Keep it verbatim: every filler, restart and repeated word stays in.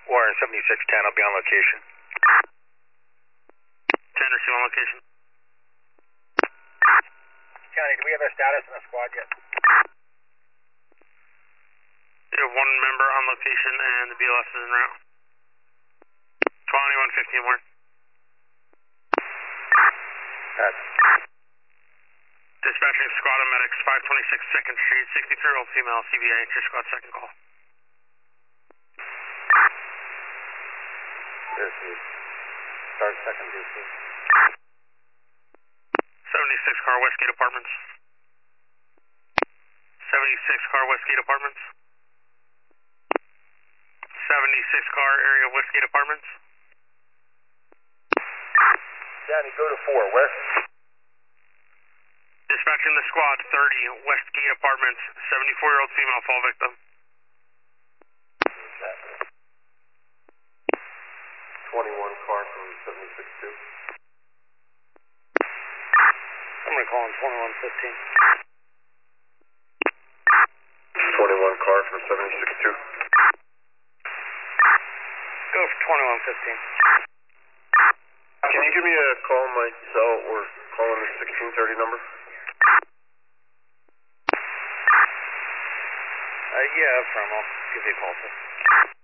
Warren seventy-six ten, I'll be on location. ten, are you on location? County, do we have a status in the squad yet? You have one member on location and the B L S is en route. twenty-one fifteen, Warren. That's Dispatching squad of medics, five twenty-six second Street, sixty-three year old female, C V A, your squad second call. this is start second D C. seventy-six car Westgate Apartments. seventy-six car Westgate Apartments. seventy-six car area Westgate Apartments. Danny, go to four, where? Dispatching the squad, thirty Westgate Apartments, seventy-four year old female fall victim. twenty-one car from seventy-six two. I'm going to call him twenty-one fifteen. twenty-one car from seventy-six two. Go for twenty-one fifteen. Can you give me a call on my cell or call on the sixteen thirty number? Uh, yeah, from, I'll give you a call, sir.